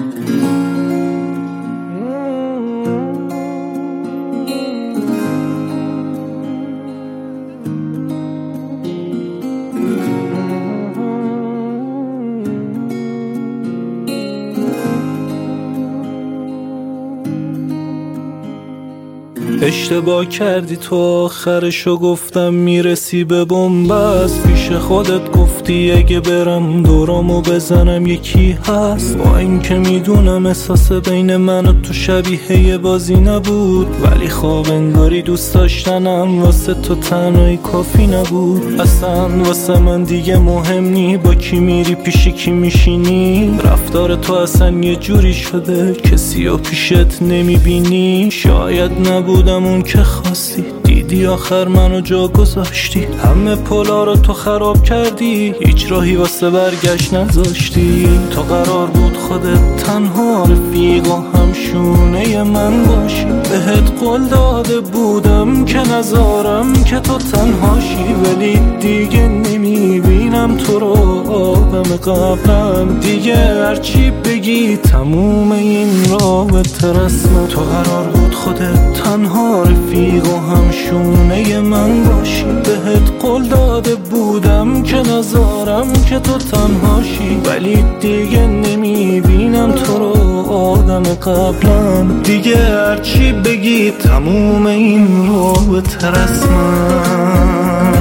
اشتباه کردی تو آخرشو گفتم میرسی به بنبست. پیش خودت گفتی اگه برم دورامو بزنم یکی هست. با اینکه میدونم احساس بین من و تو شبیه یه بازی نبود، ولی خواب انگاری دوست داشتنم واسه تو تنهایی کافی نبود. اصلا واسه من دیگه مهم نی با کی میری پیش کی میشینی. رفتار تو اصلا یه جوری شده کسی رو پیشت نمیبینی. شاید نبودم اون که خواستی، دیدی آخر منو جا گذاشتی. همه پلا رو تو خراب کردی، هیچ راهی واسه برگشت نذاشتی. تو قرار بود خودت تنها رفیق و همشونه من باشی. بهت قول داده بودم که نذارم که تو تنهاشی، ولی دیگه نمیبینم تو رو آدم قبلم. دیگه هرچی بگی تموم این رابطه رسمه. تو قرار بود خودت تنها رفیق و همشونه من باشی. بهت قول داده بودم که نذارم که تو تنهاشی، ولی دیگه نمیبینم تو رو آدم قبلم. دیگه هرچی بگی تموم این رابطه رسمم.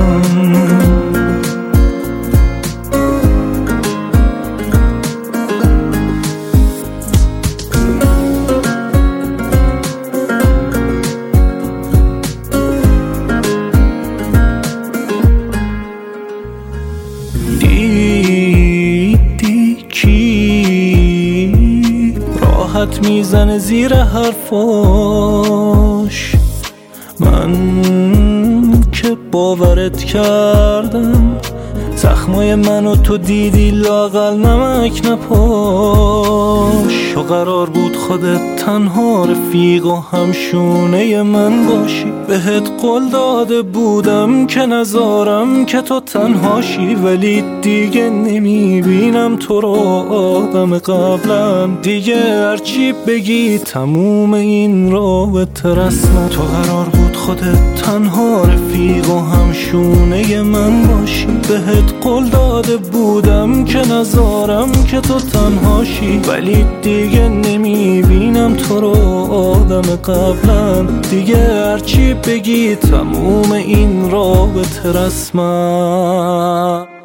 دیدی کی راحت میزنه زیر حرفاش؟ من که باورت کردم، زخمای منو تو دیدی لااقل نمک نپاش. تو قرار بود خودت تنها رفیق و همشونه من باشی. بهت قول داده بودم که نذارم که تو تنهاشی، ولی دیگه نمیبینم تو رو آدم قبلم. دیگه هرچی بگی تموم این رابطه رسمه. تو قرار بود خودت تنها رفیق و همشونه من باشی. بهت قول داده بودم که نذارم که تو تنهاشی، ولی دیگه نمیبینم تو رو آدم قبلم. دیگه هرچی بگی تموم این رابطه رسمه.